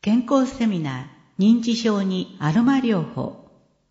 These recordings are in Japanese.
健康セミナー、認知症にアロマ療法。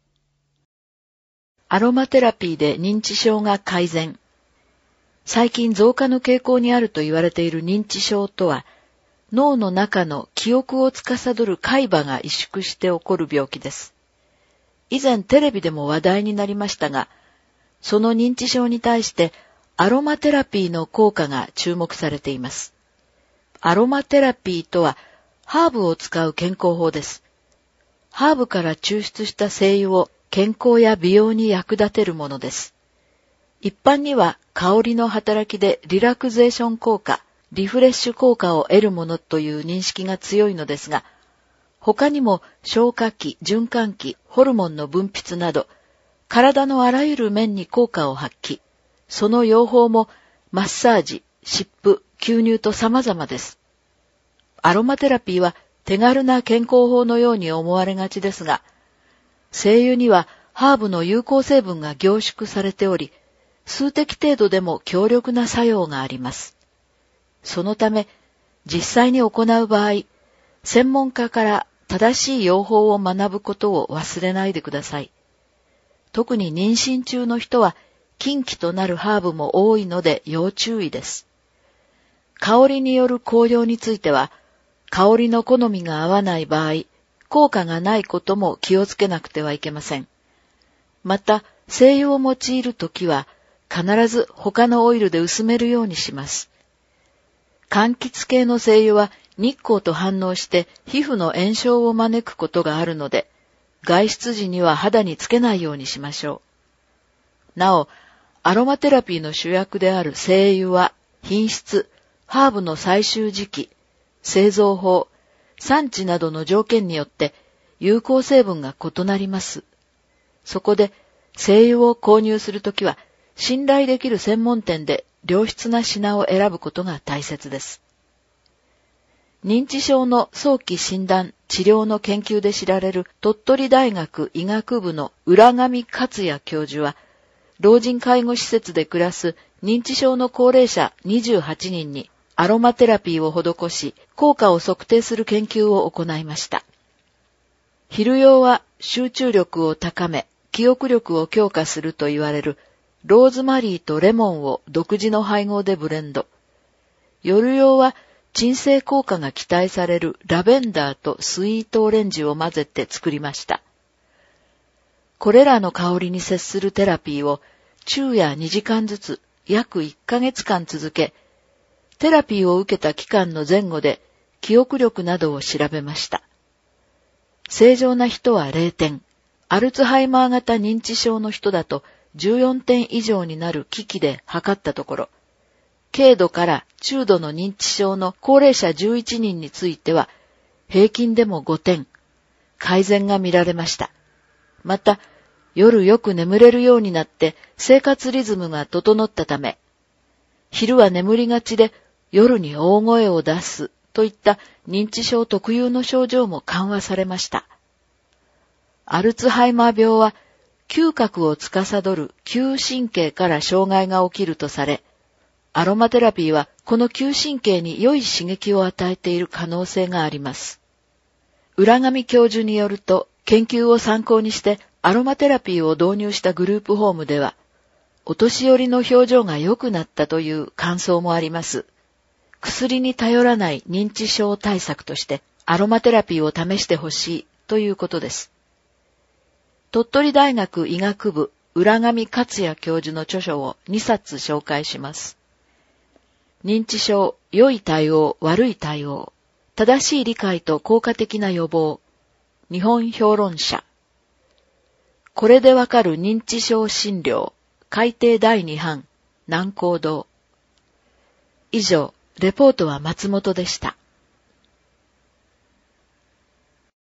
アロマテラピーで認知症が改善。最近増加の傾向にあると言われている認知症とは、脳の中の記憶を司る海馬が萎縮して起こる病気です。以前テレビでも話題になりましたが、その認知症に対してアロマテラピーの効果が注目されています。アロマテラピーとは、ハーブを使う健康法です。ハーブから抽出した精油を健康や美容に役立てるものです。一般には香りの働きでリラクゼーション効果、リフレッシュ効果を得るものという認識が強いのですが、他にも消化器、循環器、ホルモンの分泌など、体のあらゆる面に効果を発揮。その用法もマッサージ、湿布、吸入と様々です。アロマテラピーは手軽な健康法のように思われがちですが、精油にはハーブの有効成分が凝縮されており、数滴程度でも強力な作用があります。そのため、実際に行う場合、専門家から正しい用法を学ぶことを忘れないでください。特に妊娠中の人は、禁忌となるハーブも多いので要注意です。香りによる効用については、香りの好みが合わない場合、効果がないことも気をつけなくてはいけません。また、精油を用いるときは、必ず他のオイルで薄めるようにします。柑橘系の精油は日光と反応して皮膚の炎症を招くことがあるので、外出時には肌につけないようにしましょう。なお、アロマテラピーの主役である精油は、品質、ハーブの採集時期、製造法、産地などの条件によって有効成分が異なります。そこで精油を購入するときは信頼できる専門店で良質な品を選ぶことが大切です。認知症の早期診断、治療の研究で知られる鳥取大学医学部の浦上克也教授は、老人介護施設で暮らす認知症の高齢者28人にアロマテラピーを施し、効果を測定する研究を行いました。昼用は集中力を高め、記憶力を強化すると言われるローズマリーとレモンを独自の配合でブレンド。夜用は鎮静効果が期待されるラベンダーとスイートオレンジを混ぜて作りました。これらの香りに接するテラピーを昼夜2時間ずつ約1ヶ月間続け、テラピーを受けた期間の前後で記憶力などを調べました。正常な人は0点、アルツハイマー型認知症の人だと14点以上になる機器で測ったところ、軽度から中度の認知症の高齢者11人については平均でも5点、改善が見られました。また、夜よく眠れるようになって生活リズムが整ったため、昼は眠りがちで夜に大声を出すといった認知症特有の症状も緩和されました。アルツハイマー病は嗅覚を司る嗅神経から障害が起きるとされ、アロマテラピーはこの嗅神経に良い刺激を与えている可能性があります。浦上教授によると、研究を参考にしてアロマテラピーを導入したグループホームでは、お年寄りの表情が良くなったという感想もあります。薬に頼らない認知症対策としてアロマテラピーを試してほしいということです。鳥取大学医学部浦上克也教授の著書を2冊紹介します。認知症、良い対応、悪い対応、正しい理解と効果的な予防、日本評論者。これでわかる認知症診療、改訂第2版、南光堂。以上、レポートは松本でした。